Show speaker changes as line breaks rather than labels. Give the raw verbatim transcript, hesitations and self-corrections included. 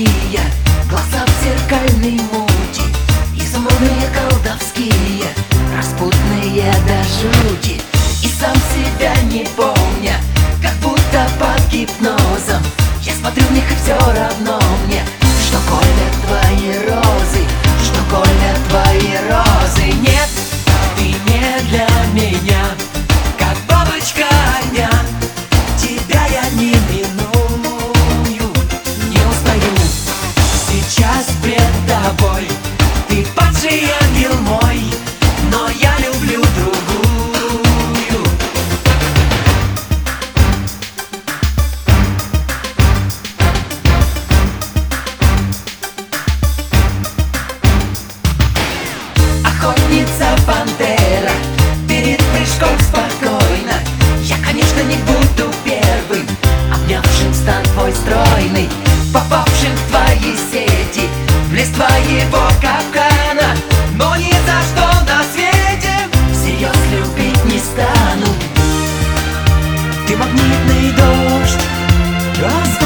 морские, глаза в зеркальной мути, изумрудные колдовские, распутные до жути. И сам себя не помня, как будто под гипнозом, я смотрю в них и все равно мне, что колят твои розы, что колят твои розы. Нет, ты не для меня, как бабочка огня, тебя я не миную, не устаю. Сейчас пред тобой ты падший ангел мой, но я люблю другую. Охотница пантера, перед прыжком спокойно, я, конечно, не буду первым, обнявшим стан твой стройный, попавшим в твои сети, в лес твоего капкана. Но ни за что на свете всерьез любить не стану. Ты магнитный дождь, раз